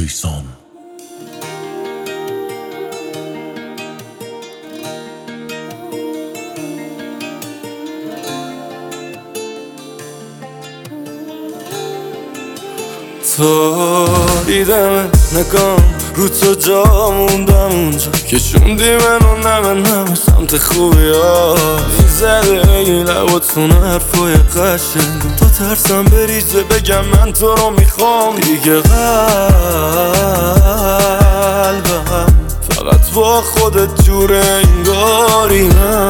کیسان. تو دیدم نگام رو تو جا موندم اونجا که شوندی منو نمه سمت خوبی ها میزده این لباتون حرفای قشنگ تا ترسم بریزه بگم من تو رو میخوام دیگه قلبم فقط با خودت جوره انگاری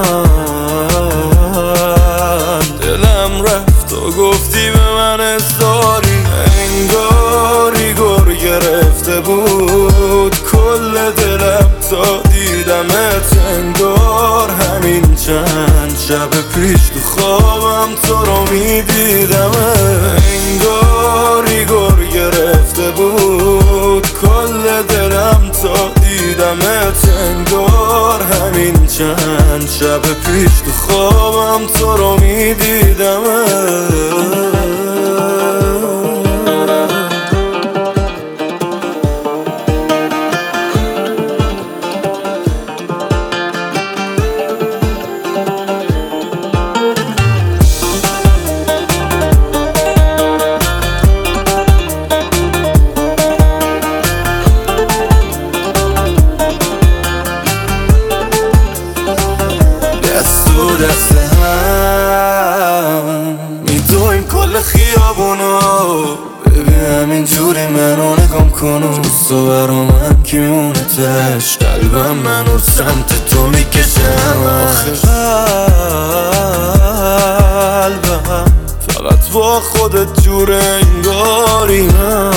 من دلم رفت و گفتی به من ازداری انگاری گر گرفته بود کل دلم تا دیدمت انگار همین چند شب پیش تو خوابم تو رو میدیدم انگاری گر گرفته بود کل دلم تا دیدمت انگار همین چند شب پیش تو خوابم تو رو میدیدم دست هم میدویم کل خیابونو ببین همینجوری منو نگم کنو تو برا من که میمونتش قلبم منو سمت تو میکشم آخه قلبم فقط با خودت جوره انگاری من